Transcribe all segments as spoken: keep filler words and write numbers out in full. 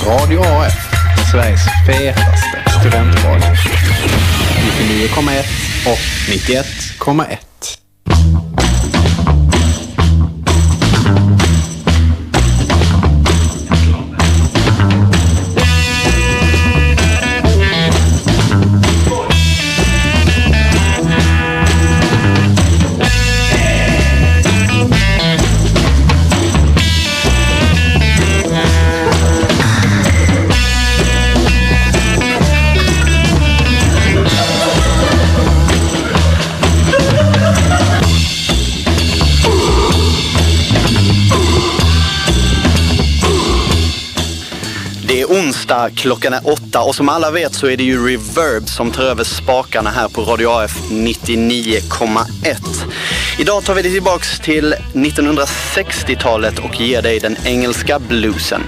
Radio A F, Sveriges fetaste studentradio. nittionio komma ett och nittioett komma ett. Onsdag, klockan är åtta och som alla vet så är det ju Reverb som tar över spakarna här på Radio A F nittionio komma ett. Idag tar vi dig tillbaks till nittonhundrasextiotalet och ger dig den engelska bluesen.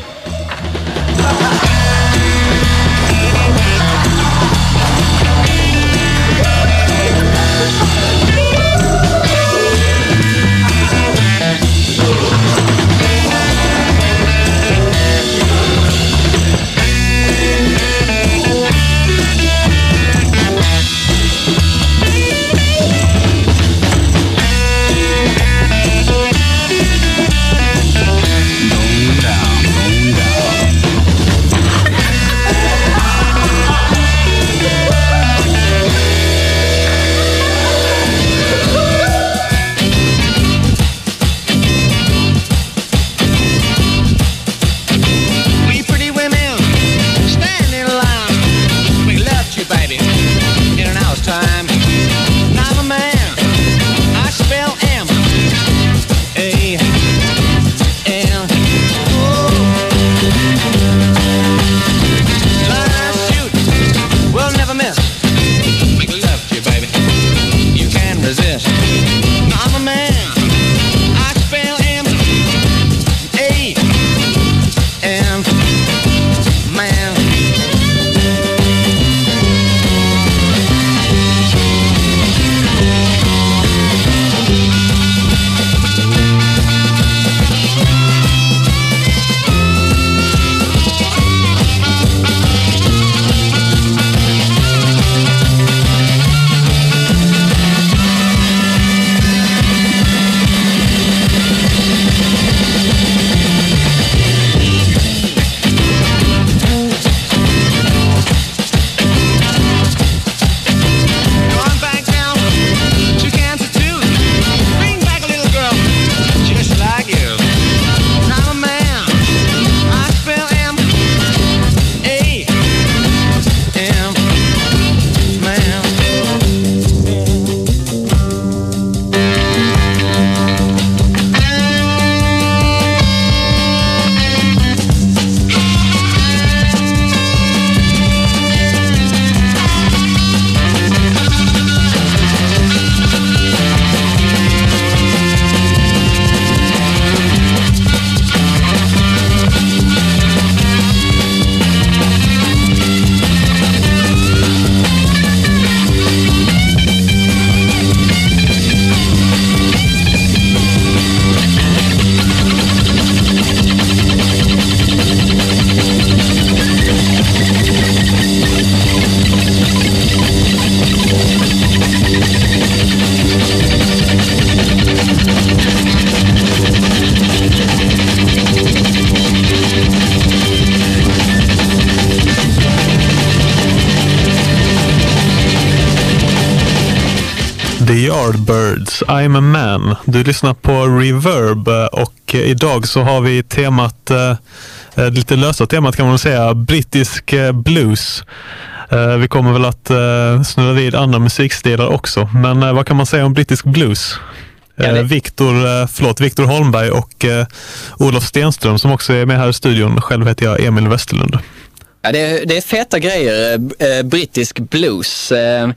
The Yardbirds, I'm a man. Du lyssnar på Reverb och idag så har vi temat, eh, lite lösa temat kan man säga, brittisk eh, blues. Eh, vi kommer väl att eh, snurra vid andra musikstilar också, men eh, vad kan man säga om brittisk blues? Eh, Victor, eh, förlåt, Victor Holmberg och eh, Olof Stenström som också är med här i studion. Själv heter jag Emil Westerlund. Ja, det, är, det är feta grejer, eh, brittisk blues. Eh,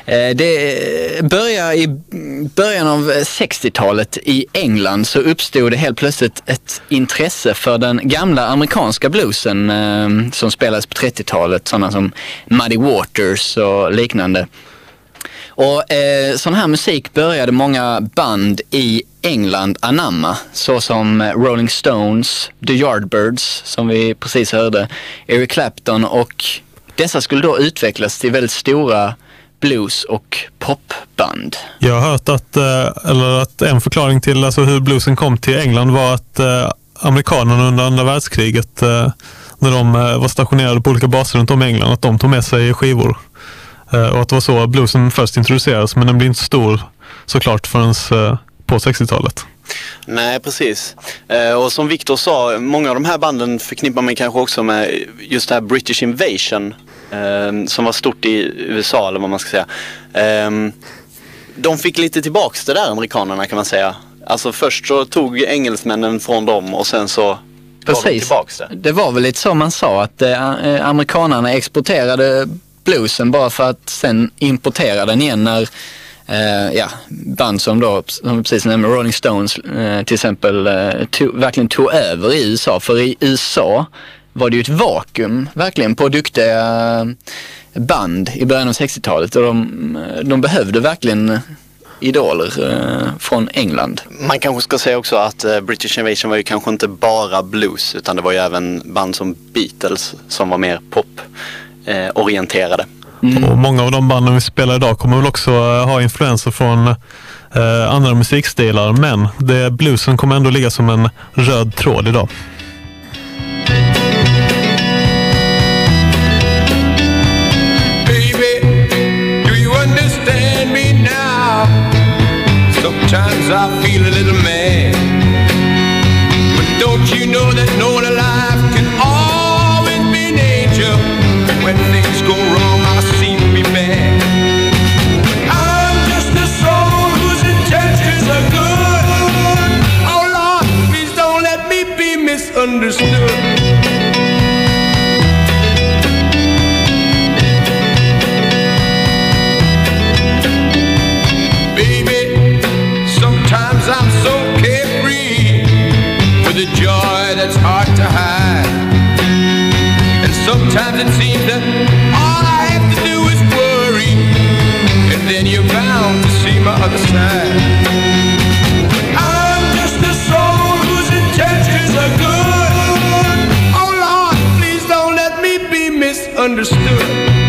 det börjar i början av sextiotalet i England, så uppstod det helt plötsligt ett intresse för den gamla amerikanska bluesen eh, som spelades på trettiotalet, sådana som Muddy Waters och liknande. Och eh, sån här musik började många band i England anamma, såsom Rolling Stones, The Yardbirds som vi precis hörde, Eric Clapton, och dessa skulle då utvecklas till väldigt stora blues- och popband. Jag har hört att, eller att en förklaring till alltså hur bluesen kom till England var att amerikanerna under andra världskriget, när de var stationerade på olika baser runt om i England, att de tog med sig skivor. Och att det var så bluesen först introducerades, men den blev inte stor såklart förrän på sextiotalet. Nej, precis. Och som Victor sa, många av de här banden förknippar man kanske också med just det här British Invasion som var stort i U S A, eller vad man ska säga. De fick lite tillbaks det där, amerikanerna, kan man säga. Alltså först så tog engelsmännen från dem och sen så gav de tillbaks det. Det var väl lite så man sa, att eh, amerikanerna exporterade bluesen bara för att sen importera den igen när eh, ja, band som då, som vi precis nämnde, Rolling Stones eh, till exempel, eh, tog, verkligen tog över i U S A. För i U S A var det ju ett vakuum verkligen på duktiga band i början av sextiotalet, och de, de behövde verkligen idoler eh, från England. Man kanske ska säga också att eh, British Invasion var ju kanske inte bara blues, utan det var ju även band som Beatles som var mer pop-orienterade. Eh, mm. Och många av de banden vi spelar idag kommer väl också uh, ha influenser från uh, andra musikstilar, men det, bluesen kommer ändå ligga som en röd tråd idag. Sometimes I feel a little mad, but don't you know that no one alive can always be an angel? When things go wrong, I seem to be bad. I'm just a soul whose intentions are good. Oh Lord, please don't let me be misunderstood. I'm so carefree with a joy that's hard to hide, and sometimes it seems that all I have to do is worry, and then you're bound to see my other side. I'm just a soul whose intentions are good. Oh Lord, please don't let me be misunderstood.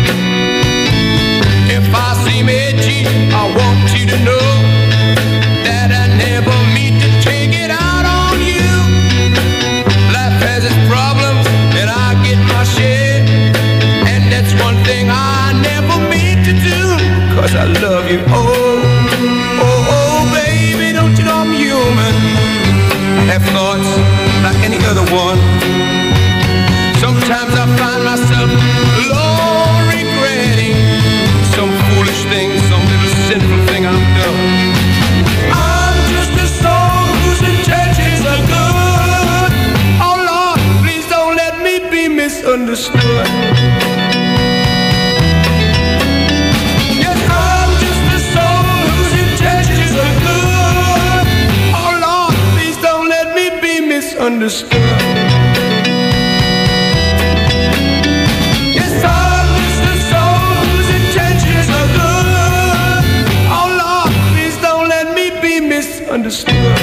If I seem edgy, I want you to know that I never mean to take it out on you. Life has its problems and I get my share, and that's one thing I never mean to do, 'cause I love you. Oh, oh, oh, baby, don't you know I'm human? I have thoughts like any other one. Sometimes I find myself alone regretting some foolish thing, some little sinful thing I've done. Misunderstood. Yes, I'm just a soul whose intentions are good. Oh Lord, please don't let me be misunderstood. Yes, I'm just a soul whose intentions are good. Oh Lord, please don't let me be misunderstood.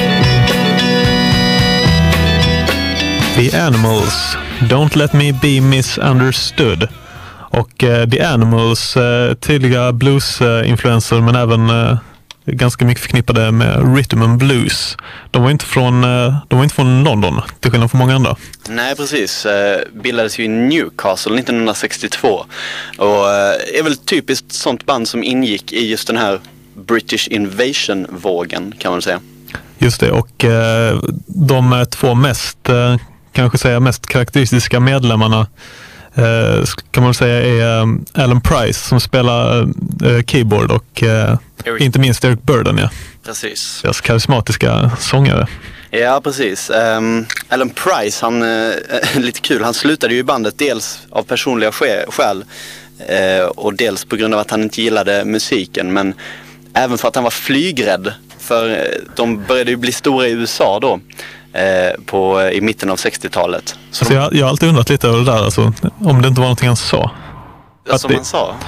The Animals, Don't Let Me Be Misunderstood. Och uh, The Animals, uh, tydliga blues-influenser, uh, men även uh, ganska mycket förknippade med rhythm and blues. De var inte från, uh, de var inte från London, till skillnad från många andra. Nej, precis. Uh, bildades ju i Newcastle nittonhundrasextiotvå. Och uh, är väl typiskt sånt band som ingick i just den här British Invasion-vågen, kan man säga. Just det, och uh, de två mest... Uh, kanske säga mest karaktäristiska medlemmarna eh, kan man säga är um, Alan Price som spelar eh, keyboard och eh, inte minst Eric Burdon, ja. Precis. Deras karismatiska sångare. Ja, precis. Um, Alan Price, han uh, lite kul, han slutade ju i bandet dels av personliga skäl uh, och dels på grund av att han inte gillade musiken, men även för att han var flygrädd, för uh, de började ju bli stora i U S A då. Eh, på, i mitten av sextiotalet. Så alltså de, jag, jag har alltid undrat lite över det där, alltså, om det inte var någonting han sa. Ja, som det... han sa.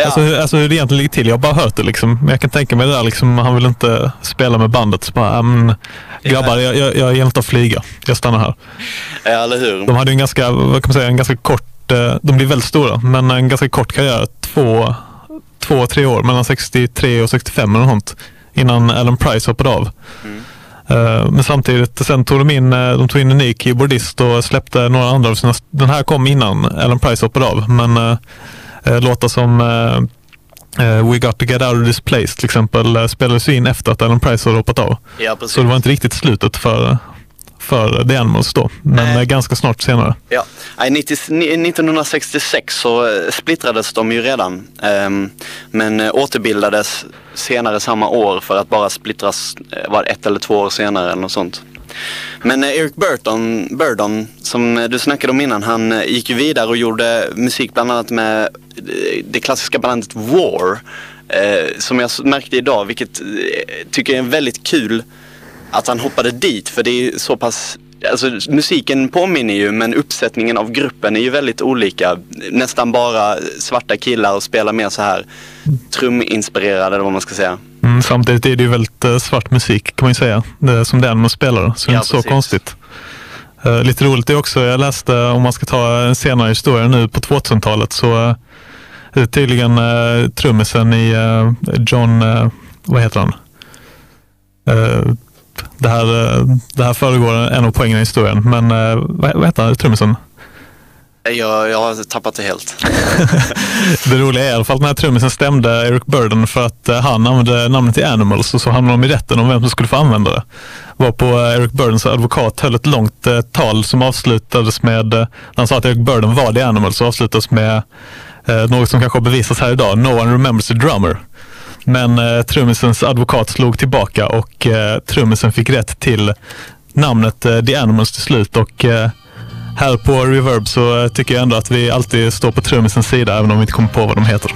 Ja. Alltså, hur, alltså hur det egentligen ligger till. Jag har bara hört det liksom. Men jag kan tänka mig det där liksom, han vill inte spela med bandet. Så bara, men, grabbar, jag, jag, jag gillar inte att flyga. Jag stannar här. Ja, eller hur? De hade en ganska, vad kan man säga, en ganska kort, eh, de blir väldigt stora, men en ganska kort karriär. Två, två tre år, mellan sextiotre och sextiofem eller något sånt. Innan Alan Price hoppade av. Mm. Men samtidigt, sen tog de in, de tog in en ny keyboardist och släppte några andra av sina, den här kom innan Alan Price hoppade av, men äh, låtar som äh, We Got To Get Out of This Place till exempel äh, spelades in efter att Alan Price hade hoppat av. Ja, precis. Så det var inte riktigt slutet för, för The Animals då, men äh. ganska snart senare. Ja, nittonhundrasextiosex så splittrades de ju redan, ähm, men återbildades senare samma år för att bara splittras var ett eller två år senare eller något sånt. Men Eric Burton, Burdon, som du snackade om innan, han gick ju vidare och gjorde musik bland annat med det klassiska bandet War, eh, som jag märkte idag, vilket tycker jag är väldigt kul att han hoppade dit, för det är så pass, alltså musiken påminner ju, men uppsättningen av gruppen är ju väldigt olika. Nästan bara svarta killar och spelar mer så här truminspirerade, eller vad man ska säga. Mm, samtidigt är det ju väldigt uh, svart musik kan man ju säga, det, som den man spelar, så det är ja, inte så precis. konstigt. Uh, lite roligt är också, jag läste, om man ska ta en senare historia nu på tvåtusentalet, så uh, tydligen uh, trummisen i uh, John, uh, vad heter han? Uh, det, här, uh, det här föregår en av poängen i historien, men uh, vad, vad heter han, trummisen? Jag, jag har tappat det helt. Det roliga är i alla fall att den här trummisen stämde Eric Burdon för att uh, han använde namnet i Animals, och så hamnade de i rätten om vem som skulle få använda det. Var på uh, Eric Burdons advokat höll ett långt uh, tal som avslutades med, uh, han sa att Eric Burdon var The Animals, och avslutades med uh, något som kanske har bevisats här idag: No one remembers the drummer. Men uh, trummisens advokat slog tillbaka, och uh, trummisen fick rätt till namnet uh, The Animals till slut, och uh, här på Reverb så tycker jag ändå att vi alltid står på trummisens sida, även om vi inte kommer på vad de heter.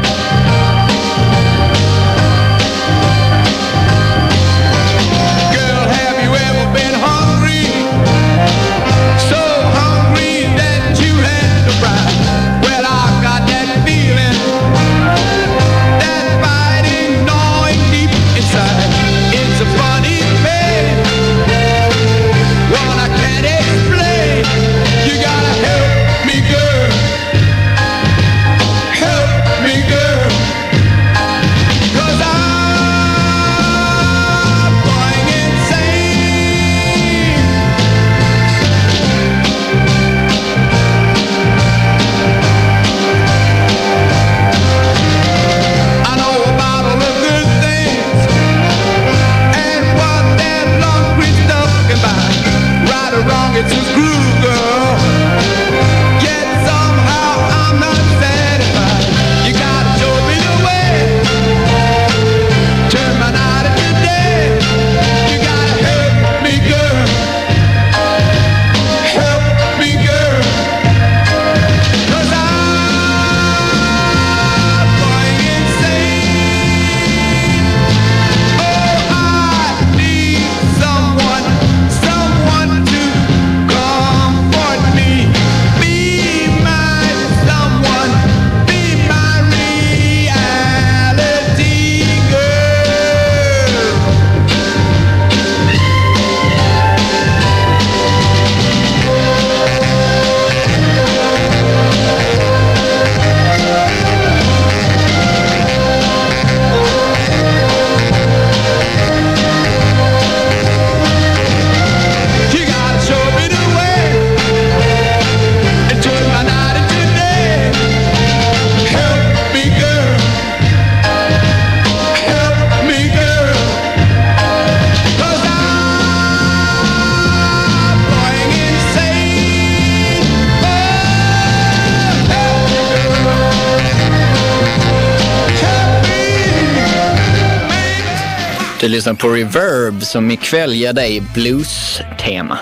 Du lyssnar på Reverb som ikväll ger dig blues-tema.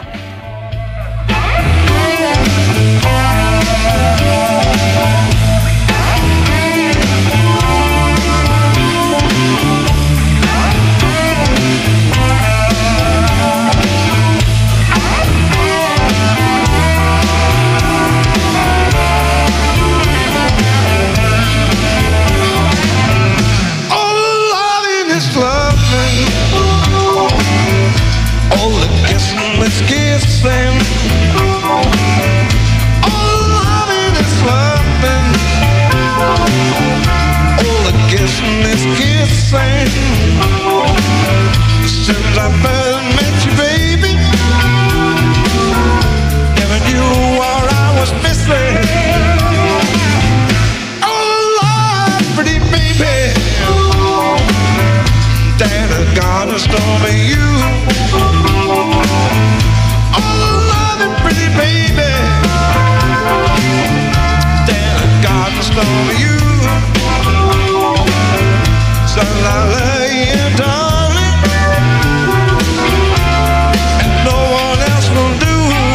is kissing. All loving is loving. All the kissing is kissing. Since I first met you, baby, never knew what I was missing. Oh, Lord, pretty baby, Dana God has told me you. Oh, loving pretty baby, Dana God has told me you. So I love you, darling, and no one else will do.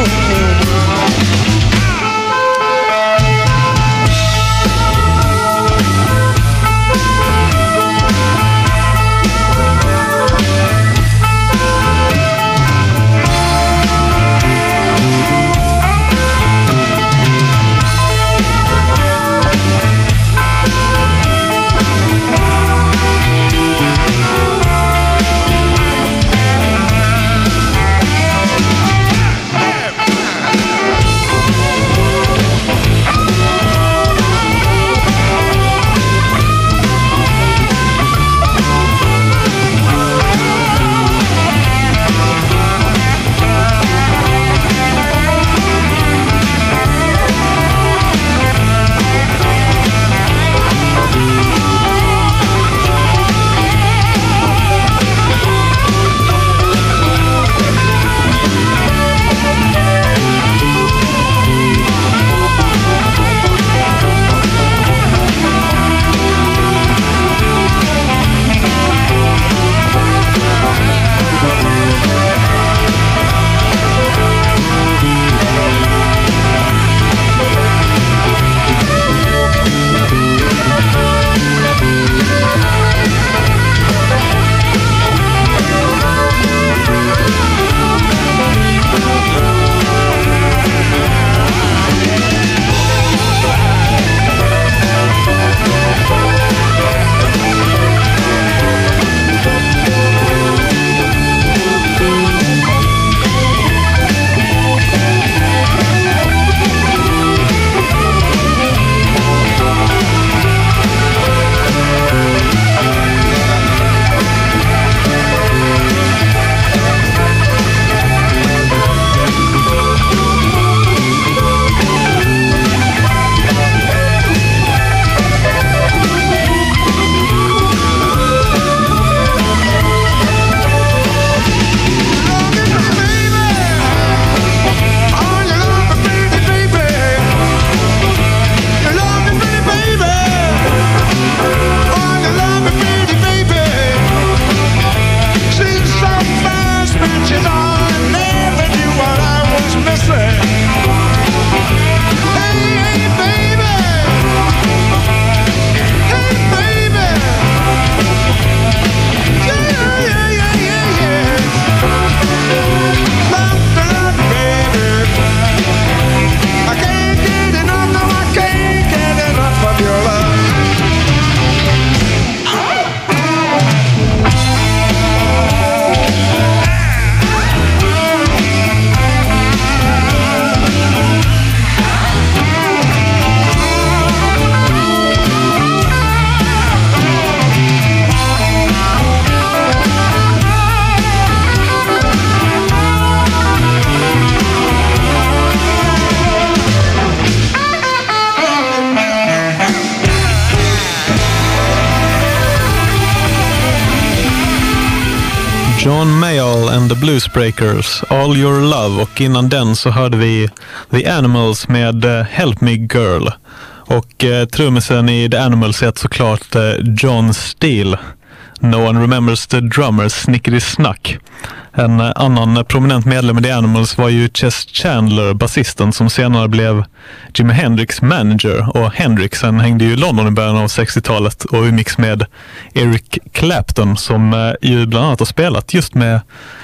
John Mayall and the Bluesbreakers, All Your Love, och innan den så hörde vi The Animals med uh, Help Me Girl. Och uh, trummisen i The Animals är såklart uh, John Steele. No One Remembers the Drummer, Snickety Snack. En uh, annan prominent medlem i The Animals var ju Chess Chandler, basisten som senare blev Jimi Hendrix manager. Och Hendrixen hängde ju i London i början av sextiotalet och umgicks med Eric Clapton som uh, ju bland annat har spelat just med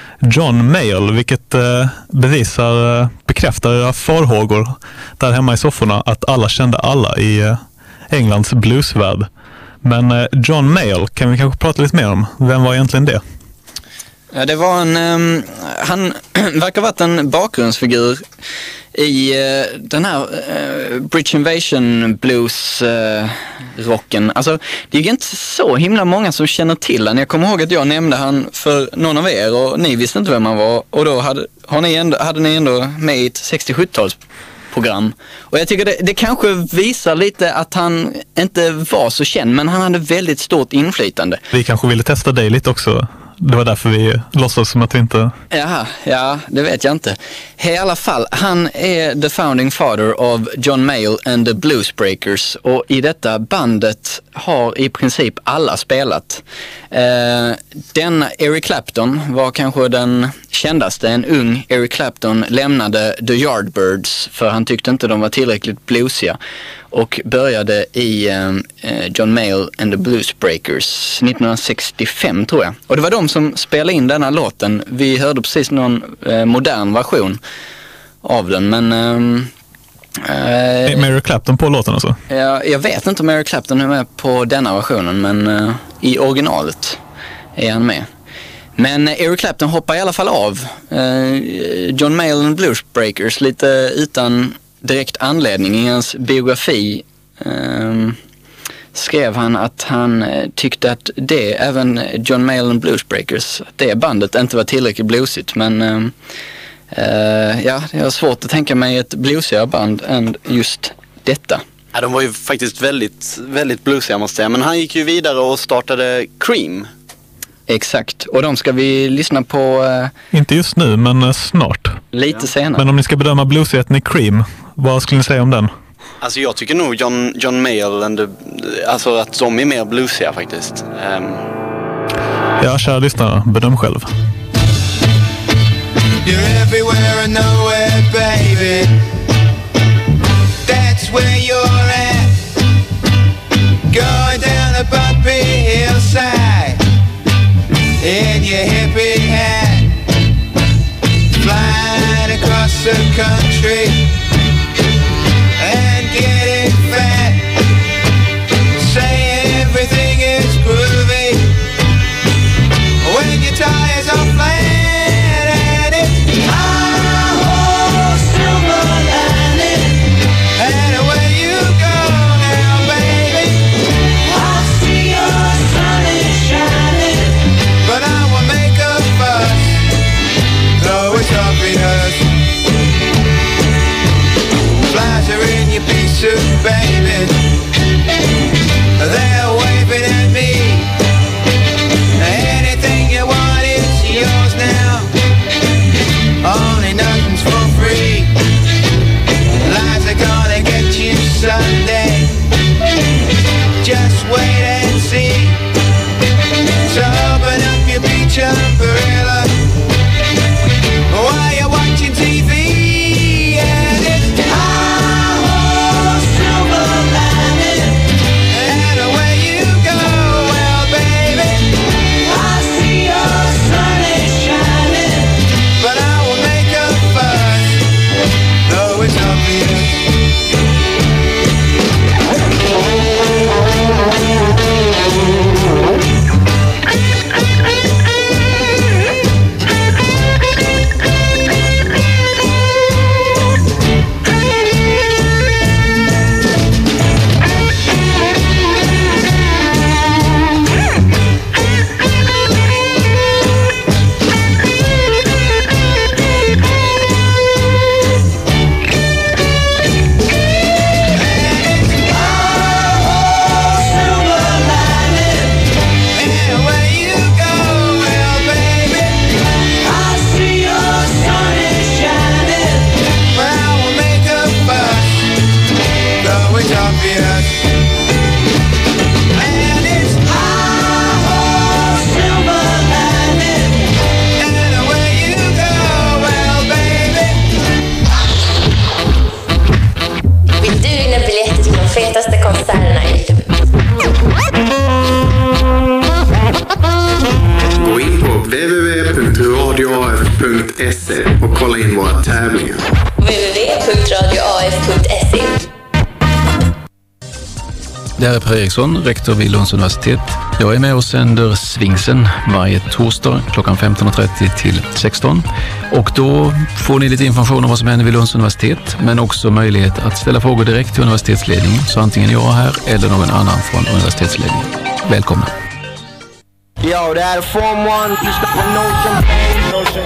John Mayall, vilket uh, bevisar, uh, bekräftar era farhågor där hemma i sofforna att alla kände alla i uh, Englands bluesvärld. Men uh, John Mayall kan vi kanske prata lite mer om. Vem var egentligen det? Ja, det var en, um, han verkar ha varit en bakgrundsfigur i uh, den här uh, British Invasion blues uh, rocken. Alltså det är ju inte så himla många som känner till han. Jag kommer ihåg att jag nämnde han för någon av er och ni visste inte vem han var. Och då hade, har ni ändå, hade ni ändå med i ett sextio-sjuttiotalsprogram. Och jag tycker det, det kanske visar lite att han inte var så känd, men han hade väldigt stort inflytande. Vi kanske ville testa dig lite också. Det var därför vi låtsas som att vi inte... Jaha, ja, det vet jag inte. I alla fall, han är the founding father of John Mayall and the Bluesbreakers. Och i detta bandet har i princip alla spelat. Eh, den Eric Clapton var kanske den kändaste. En ung Eric Clapton lämnade The Yardbirds för han tyckte inte de var tillräckligt bluesiga. Och började i eh, John Mayall and the Bluesbreakers nittonhundrasextiofem tror jag. Och det var de som spelade in denna låten. Vi hörde precis någon eh, modern version av den, men... Eh, är Mary Clapton på låten alltså? Ja, jag vet inte om Mary Clapton är med på denna versionen, men eh, i originalet är han med. Men Eric Clapton hoppar i alla fall av eh, John Mayall and the Bluesbreakers lite utan direkt anledning. I hans biografi eh, skrev han att han tyckte att det, även John Mayall and Bluesbreakers, det bandet inte var tillräckligt bluesigt, men eh, Uh, ja, det är svårt att tänka mig ett bluesigare band än just detta. Ja, de var ju faktiskt väldigt, väldigt bluesiga måste jag säga. Men han gick ju vidare och startade Cream. Exakt, och de ska vi lyssna på... Uh, Inte just nu, men uh, snart. Lite ja. senare. Men om ni ska bedöma bluesigheten i Cream, vad skulle ni säga om den? Alltså jag tycker nog John, John Mayall and the, alltså att de är mer bluesiga faktiskt. Um... Ja, kära lyssnare, bedöm själv. You're everywhere and nowhere, baby. That's where you're at. Going down a bumpy hillside in your hippie hat, flying across the country and getting fat. Say everything is groovy when your tires are flat. Suit, baby, they're waving at me. Anything you want is yours now. Only nothing's for free. Lies are gonna get you someday. Just wait and see. So open up your beach umbrella while you're watching T V. Gå in på w w w punkt radio a f punkt s e och kolla in våra tävlingar. w w w punkt radio a f punkt s e Det här är Per Eriksson, rektor vid Lunds universitet. Jag är med och sänder Svingsen varje torsdag klockan femton och trettio till sexton. Och då får ni lite information om vad som händer vid Lunds universitet, men också möjlighet att ställa frågor direkt till universitetsledningen, så antingen jag här eller någon annan från universitetsledningen. Välkomna! Yo, det är Form one, lyssna på Notion. Notion.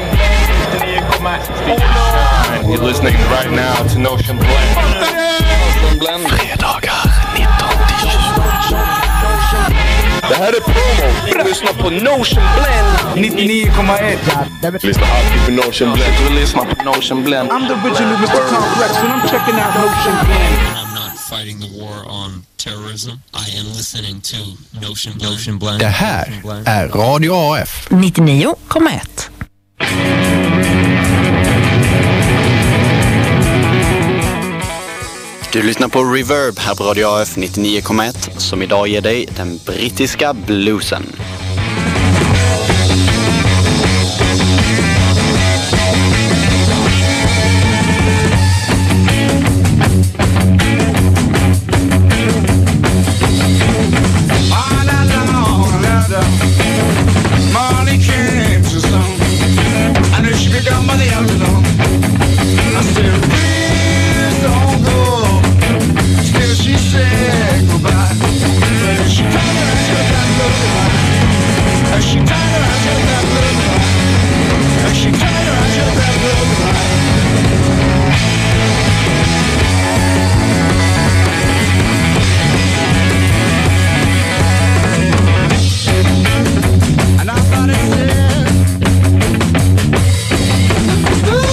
You're listening right now to Notion Blend. Fredagar nitton till tjugo. Det här är promo. Lyssna på Notion Blend. nittionio komma ett. Lyssna alltid på Notion Blend. Du lyssnar på Notion Blend. I'm the original mister Complex and I'm checking out Notion Blend. I'm not fighting the war on terrorism. I am listening to Notion Blend. Notion Blend. Det här är Radio A F. nittionio komma ett. Du lyssnar på Reverb här på Radio A F nittionio komma ett som idag ger dig den brittiska bluesen. And I thought it said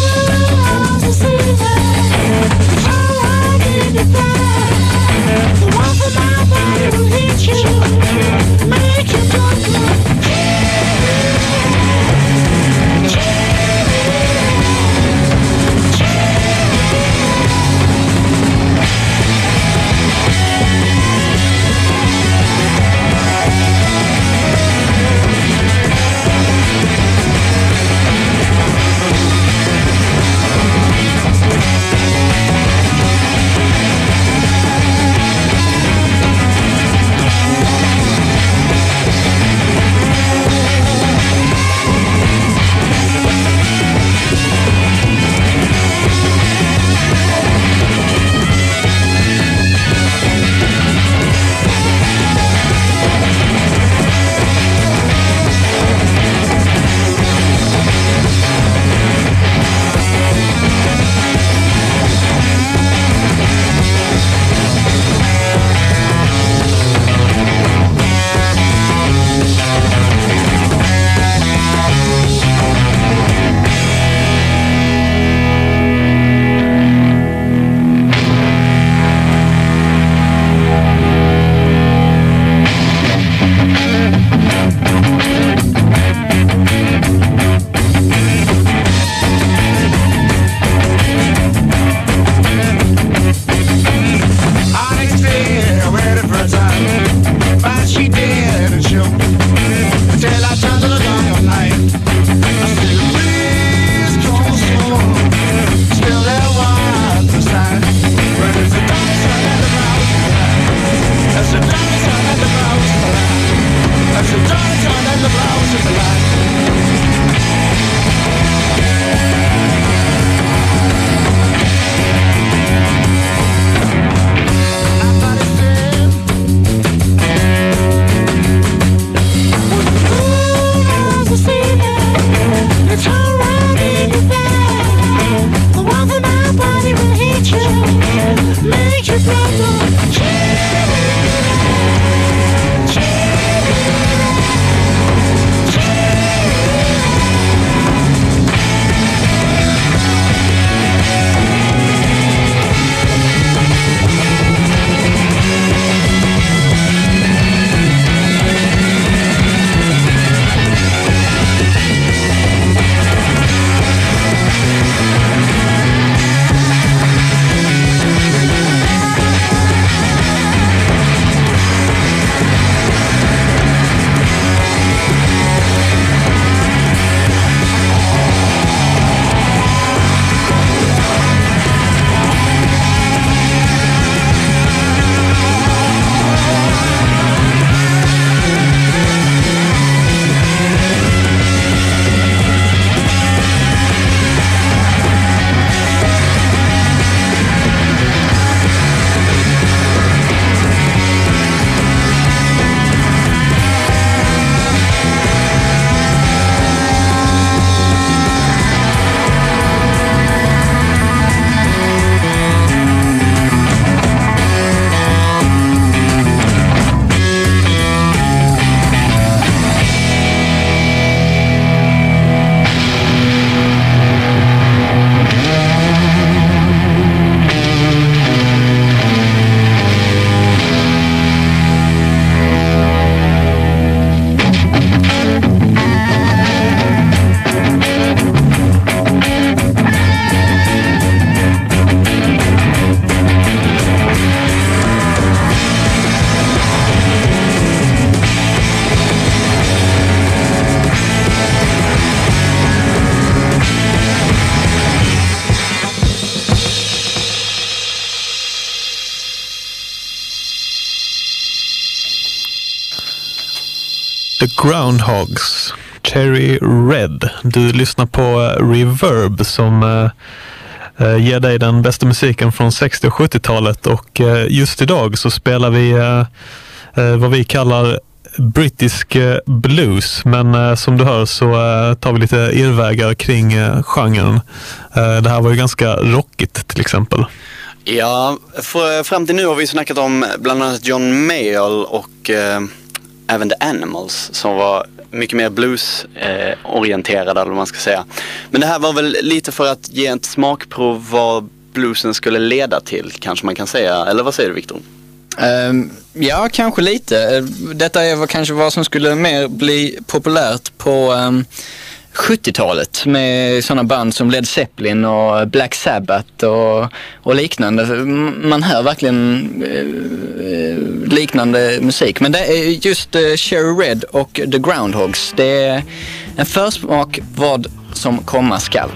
The Groundhogs, Cherry Red. Du lyssnar på Reverb som uh, ger dig den bästa musiken från sextio- och sjuttiotalet, och uh, just idag så spelar vi uh, uh, vad vi kallar brittisk uh, blues, men uh, som du hör så uh, tar vi lite irrvägar kring uh, genren. Uh, det här var ju ganska rockigt till exempel. Ja, för, fram till nu har vi snackat om bland annat John Mayall och uh, även The Animals som var mycket mer blues-orienterade, eh, eller vad man ska säga. Men det här var väl lite för att ge ett smakprov vad bluesen skulle leda till, kanske man kan säga. Eller vad säger du, Victor? Um, ja, kanske lite. Detta är vad, kanske vad som skulle mer bli populärt på um, sjuttiotalet med sådana band som Led Zeppelin och Black Sabbath och, och liknande. Man hör verkligen uh, liknande musik. Men det är just uh, Cherry Red och The Groundhogs. Det är en försmak vad som komma skall.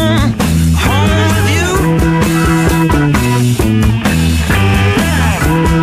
Home with you.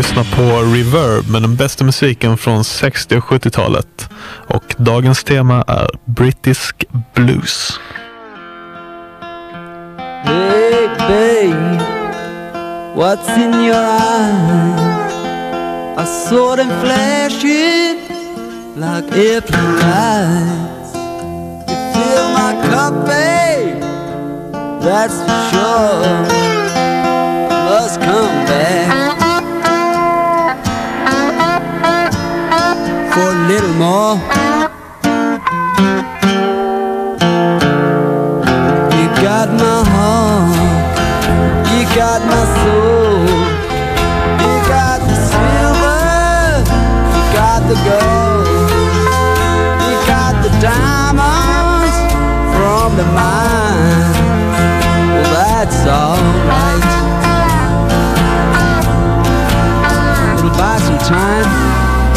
lyssnar på Reverb med den bästa musiken från sextio- och sjuttiotalet. Och dagens tema är Brittisk blues. Hey babe, what's in your eyes? I saw them flashing like airplane lights. You fill my cup, babe, that's for sure. Must come back for a little more. You got my heart, you got my soul, you got the silver, you got the gold, you got the diamonds from the mine. Well, that's alright. It'll buy some time.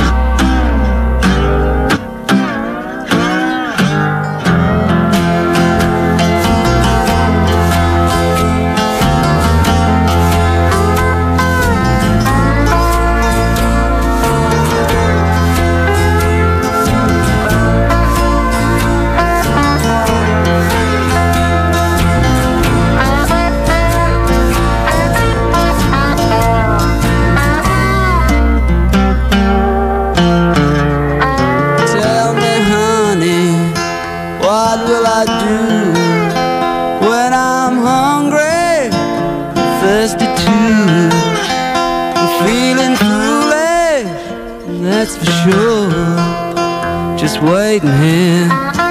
That's for sure. Just waiting here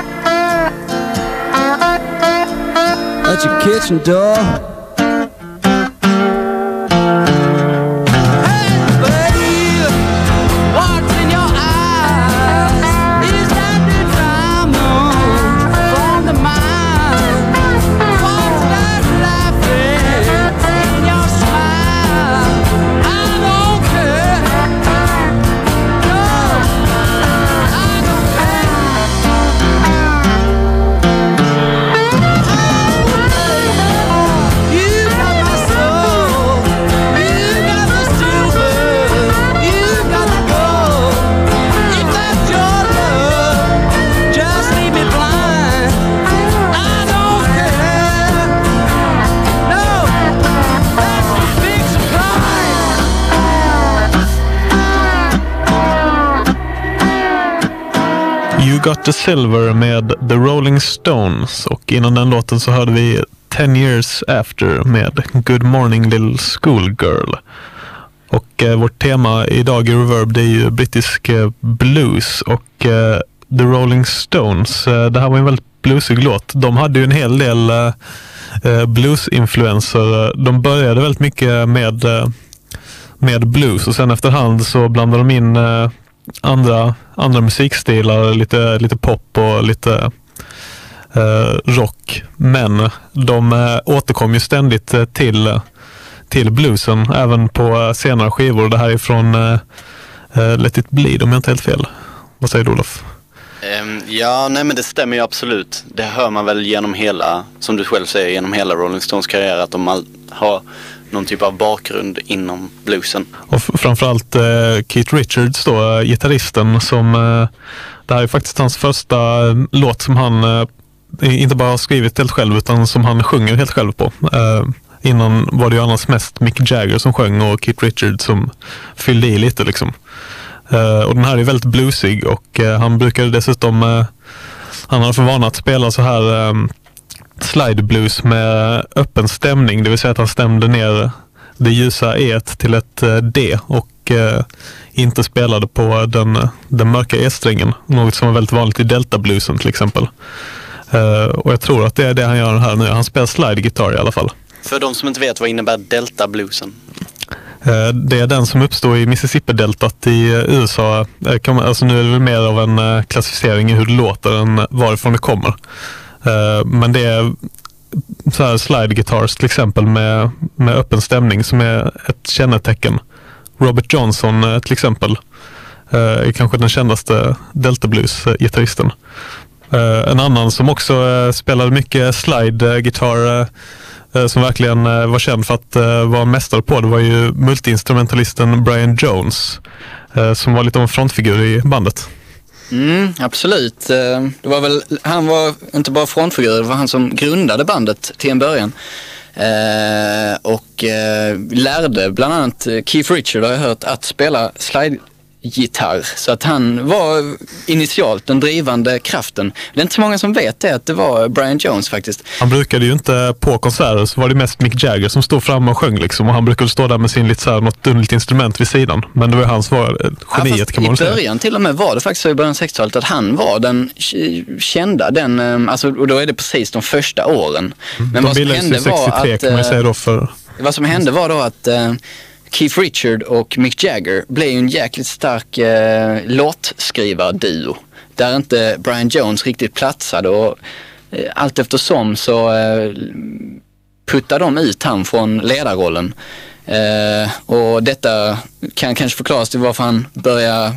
at your kitchen door. Got the Silver med The Rolling Stones, och innan den låten så hörde vi Ten Years After med Good Morning Little Schoolgirl. Och eh, vårt tema idag i Reverb, det är ju brittisk eh, blues, och eh, The Rolling Stones, eh, det här var en väldigt bluesig låt. De hade ju en hel del eh, blues-influenser. De började väldigt mycket med, eh, med blues, och sen efterhand så blandade de in eh, andra andra musikstilar, lite lite pop och lite eh, rock, men de eh, återkom ju ständigt eh, till till bluesen även på senare skivor. Det här är från eh, Let It Bleed, om jag inte helt fel. Vad säger du, Olof? Um, ja, nej men det stämmer ju absolut. Det hör man väl genom hela, som du själv säger, genom hela Rolling Stones karriär, att de all, har någon typ av bakgrund inom bluesen. Och framförallt eh, Keith Richards då, gitarristen, som eh, det här är faktiskt hans första eh, låt som han eh, inte bara har skrivit helt själv, utan som han sjunger helt själv på. Eh, innan var det ju annars mest Mick Jagger som sjöng och Keith Richards som fyllde i lite liksom. Eh, och den här är väldigt bluesig, och eh, han brukade dessutom eh, han har för vana att spela så här eh, slide blues med öppen stämning, det vill säga att han stämde ner det ljusa E till ett D och eh, inte spelade på den, den mörka E-strängen, något som var väldigt vanligt i Delta bluesen till exempel. Eh, och jag tror att det är det han gör här nu. Han spelar slide-gitarr i alla fall. För de som inte vet, vad innebär Delta bluesen? Eh, det är den som uppstår i Mississippi-deltat i U S A. Eh, kan man, alltså nu är det väl mer av en eh, klassificering i hur det låter än varifrån det kommer. Uh, men det är så här slide guitars till exempel med, med öppen stämning som är ett kännetecken. Robert Johnson uh, till exempel uh, är kanske den kändaste Delta blues-gitarristen. Uh, en annan som också uh, spelade mycket slide-gitarr uh, som verkligen var känd för att vara mästare på det var ju multiinstrumentalisten Brian Jones, som var lite av en frontfigur i bandet. Mm, absolut. Det var väl, han var inte bara frontfigur, det var han som grundade bandet till en början. Eh, och eh, lärde bland annat Keith Richard, har jag hört, att spela slide-gitarr. Så att han var initialt den drivande kraften. Det är inte så många som vet det, att det var Brian Jones faktiskt. Han brukade ju inte, på konserter så var det mest Mick Jagger som stod fram och sjöng liksom, och han brukade stå där med sin lite så här, något underligt instrument vid sidan. Men det var hans var geniet, ja, kan man säga. I början till och med var det faktiskt så i början av sextiotalet att han var den kända, den, alltså, och då är det precis de första åren. Mm. Men de vad som hände var att, kan man säga då för... vad som hände var då att uh, Keith Richard och Mick Jagger blev ju en jäkligt stark uh, låtskrivarduo där inte Brian Jones riktigt platsade, och uh, allt eftersom så uh, puttade de ut han från ledarrollen. Uh, och detta kan kanske förklaras till varför han började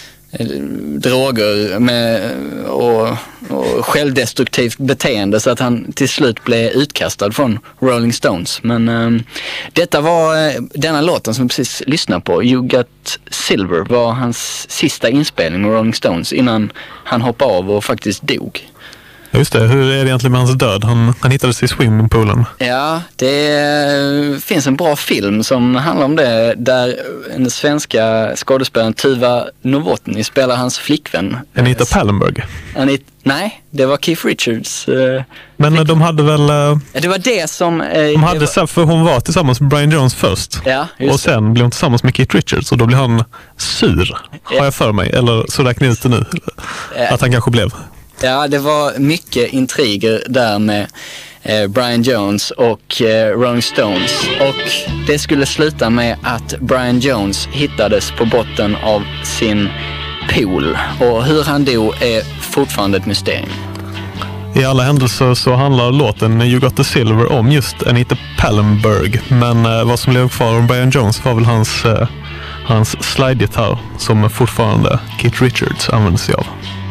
droger med, och, och självdestruktivt beteende, så att han till slut blev utkastad från Rolling Stones. Men um, detta var uh, denna låten som vi precis lyssnade på, You Got Silver, var hans sista inspelning med Rolling Stones innan han hoppade av och faktiskt dog. Just det, hur är det egentligen med hans död? Han, han hittades i swimmingpoolen. Ja, det finns en bra film som handlar om det, där en svenska skådespelaren Tuva Novotny spelar hans flickvän. Anita Pallenberg? Anita, nej, det var Keith Richards. Uh, Men flickvän. De hade väl... Uh, det var det som... Uh, de hade, var... för hon var tillsammans med Brian Jones först. Ja, och sen det. blev hon tillsammans med Keith Richards, och då blev han sur, ja. har jag för mig. Eller så räknar jag ut det nu, ja. att han kanske blev... Ja, det var mycket intriger där med eh, Brian Jones och eh, Rolling Stones. Och det skulle sluta med att Brian Jones hittades på botten av sin pool. Och hur han dog är fortfarande ett mysterium. I alla händelser så handlar låten You Got the Silver om just Anita Pallenberg. Men eh, vad som blev kvar om Brian Jones var väl hans, eh, hans slide-gitarr som fortfarande Keith Richards använder sig av.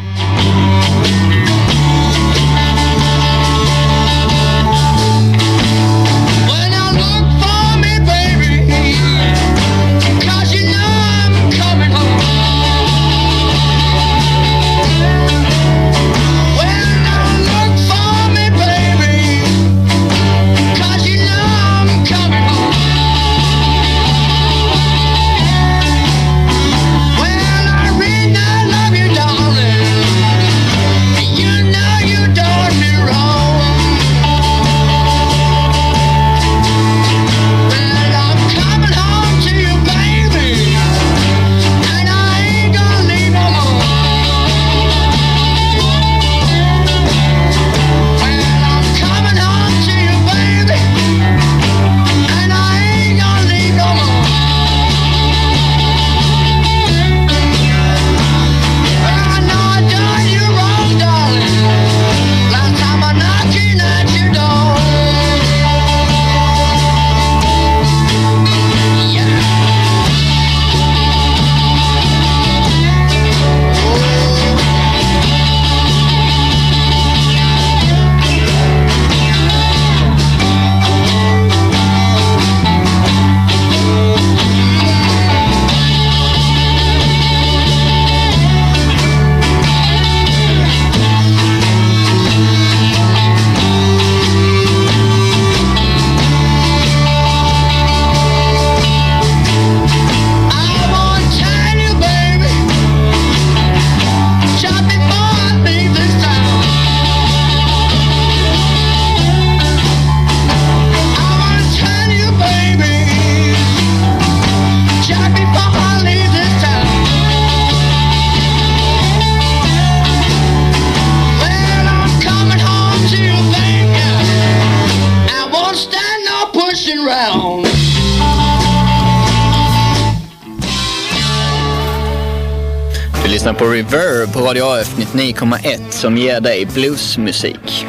Du lyssnar på Reverb på Radio A F nittionio komma ett som ger dig bluesmusik.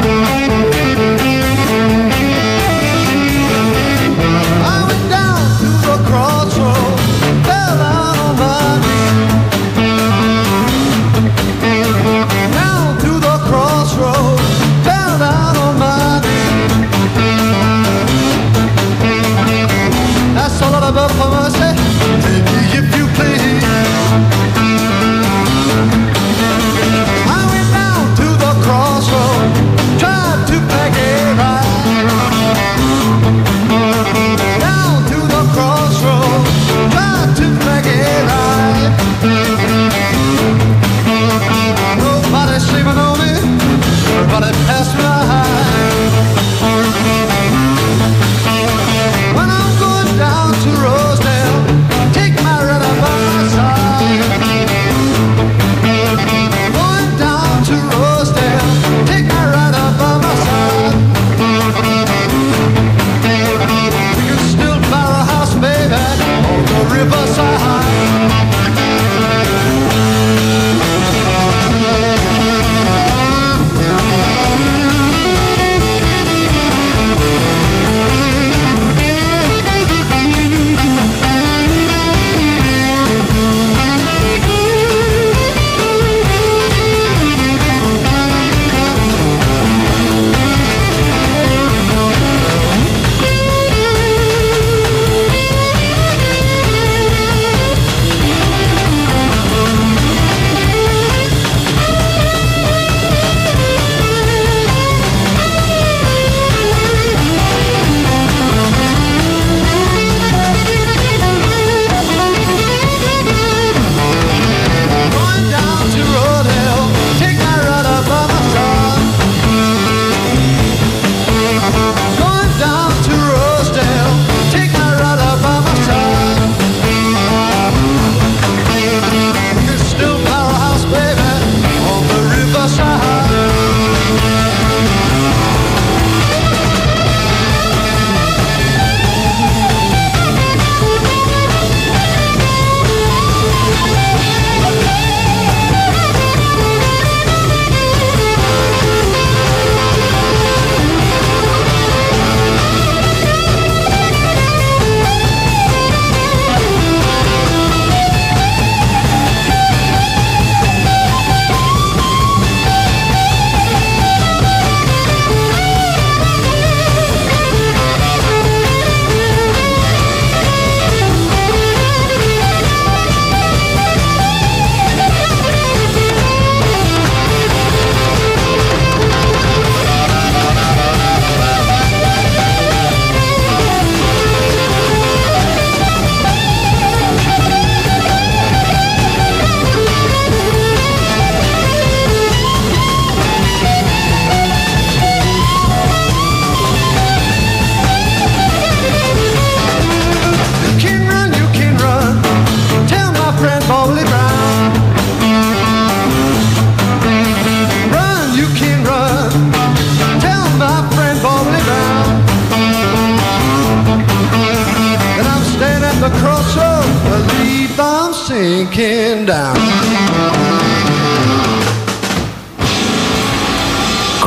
I went down to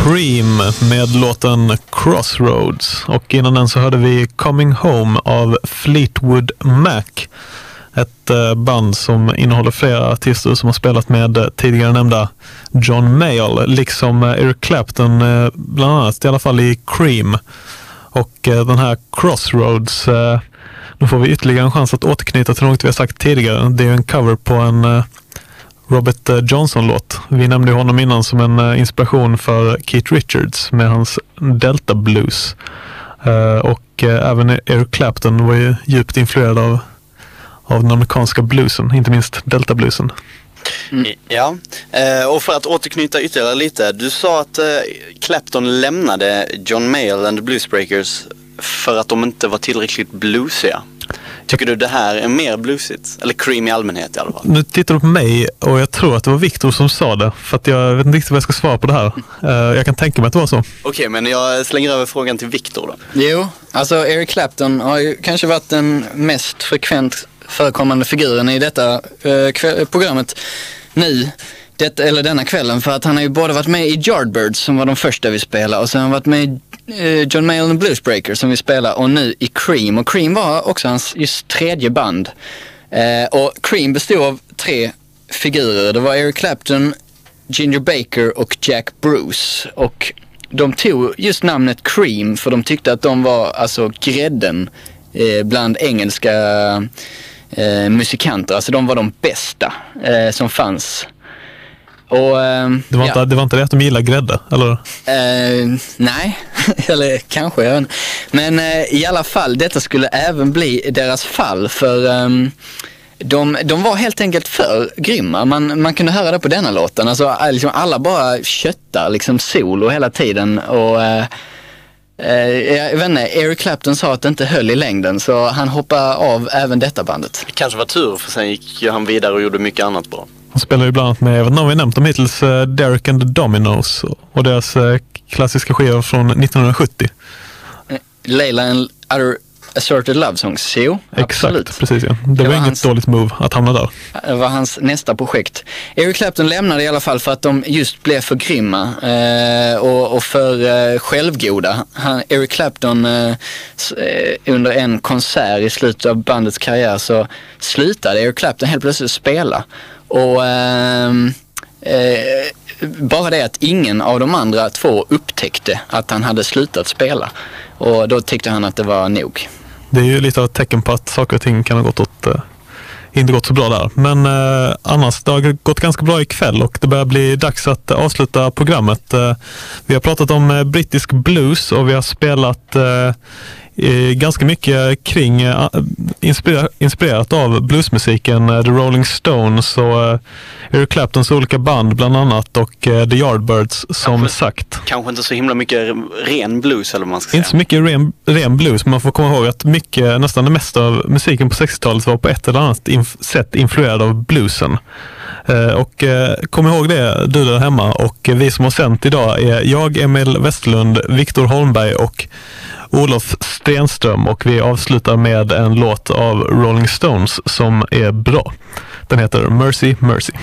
Cream med låten Crossroads. Och innan den så hörde vi Coming Home av Fleetwood Mac. Ett band som innehåller flera artister som har spelat med tidigare nämnda John Mayall, liksom Eric Clapton bland annat, i alla fall i Cream. Och den här Crossroads, nu får vi ytterligare en chans att återknyta till något vi har sagt tidigare. Det är en cover på en Robert Johnson-låt. Vi nämnde honom innan som en inspiration för Keith Richards med hans Delta Blues. Och även Eric Clapton var ju djupt influerad av av den amerikanska bluesen, inte minst Delta bluesen. Mm. Ja, och för att återknyta ytterligare lite, du sa att Clapton lämnade John Mayall and the Bluesbreakers för att de inte var tillräckligt bluesiga. Tycker du det här är mer bluesigt? Eller Cream i allmänhet i alla fall? Nu tittar du på mig och jag tror att det var Victor som sa det. För att jag vet inte riktigt vad jag ska svara på det här. Jag kan tänka mig att det var så. Okej, okay, men jag slänger över frågan till Victor då. Jo, alltså Eric Clapton har ju kanske varit den mest frekvent förekommande figuren i detta eh, kväll, programmet nu, det, eller denna kvällen, för att han har ju både varit med i Yardbirds som var de första vi spelade, och sen har han varit med i eh, John Mayall and the Bluesbreakers som vi spelar, och nu i Cream. Och Cream var också hans just tredje band. Eh, och Cream bestod av tre figurer. Det var Eric Clapton, Ginger Baker och Jack Bruce. Och de tog just namnet Cream för de tyckte att de var alltså grädden eh, bland engelska Eh, musikanter, alltså de var de bästa eh, som fanns. Och, eh, det, var ja. inte, det var inte det att de gillar grädde, eller? Eh, nej, eller kanske. Jag Men eh, i alla fall, detta skulle även bli deras fall, för eh, de, de var helt enkelt för grymma. Man, man kunde höra det på denna låten. Alltså, liksom, alla bara köttar liksom solo hela tiden, och eh, jag vet inte, Eric Clapton sa att det inte höll i längden, så han hoppade av även detta bandet. Det kanske var tur, för sen gick han vidare och gjorde mycket annat bra. Han spelar ju bland annat med, jag vet inte om vi nämnt dem hittills, Derek and the Dominos och deras klassiska skiva från nittonhundrasjuttio. Layla and Other Assorted Love Songs, jo, exakt, absolut. Precis, ja. Det, det var, var inget hans, dåligt move att hamna där. Det var hans nästa projekt. Eric Clapton lämnade i alla fall för att de just blev för grymma eh, och, och för eh, självgoda. Han, Eric Clapton eh, under en konsert i slutet av bandets karriär så slutade Eric Clapton helt plötsligt spela. Och eh, eh, bara det att ingen av de andra två upptäckte att han hade slutat spela. Och då tyckte han att det var nog. Det är ju lite av ett tecken på att saker och ting kan ha gått åt, eh, inte gått så bra där. Men eh, annars, det har gått ganska bra ikväll och det börjar bli dags att eh, avsluta programmet. Eh, vi har pratat om eh, brittisk blues och vi har spelat eh, ganska mycket kring uh, inspira- inspirerat av bluesmusiken, uh, The Rolling Stones och uh, Eric Claptons olika band bland annat, och uh, The Yardbirds som kanske, sagt. Kanske inte så himla mycket ren blues, eller vad man ska säga. Inte så mycket ren, ren blues, men man får komma ihåg att mycket, nästan det mesta av musiken på sextiotalet var på ett eller annat inf- sätt influerad av bluesen. Uh, och uh, kom ihåg det, du där hemma, och uh, vi som har sänt idag är jag, Emil Westerlund, Victor Holmberg och Olof Stenström, och vi avslutar med en låt av Rolling Stones som är bra. Den heter Mercy, Mercy.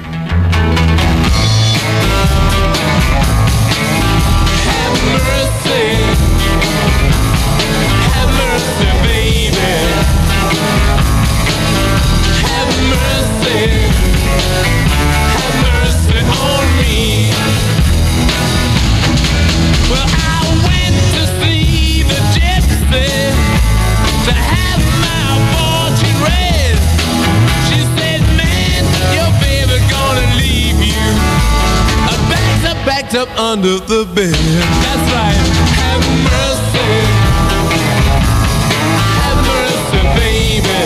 Up under the bed. That's right. Have mercy. Have mercy, baby.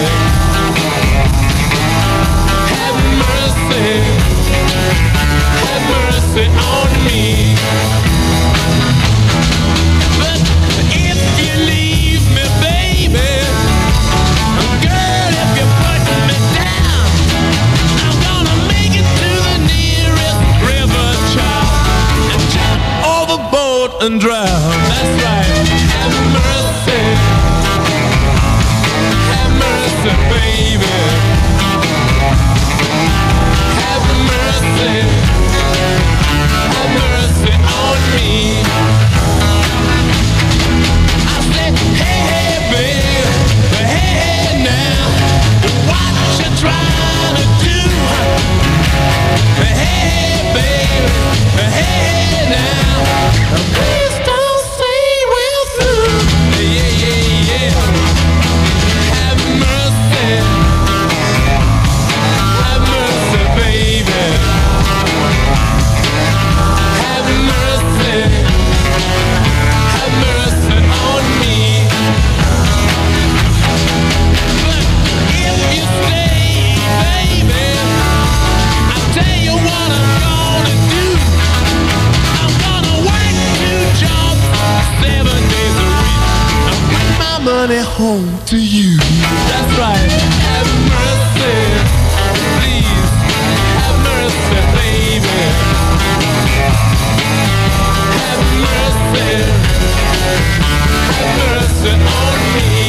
Have mercy. Have mercy on me. But if you leave me, baby, girl, if you put me down, I'm gonna make it to the nearest river, child, overboard and drown. That's right. Have mercy. Have mercy, baby. Have mercy. Have mercy on me. money home to you. That's right. Have mercy, please. Have mercy, baby. Have mercy. Have mercy on me.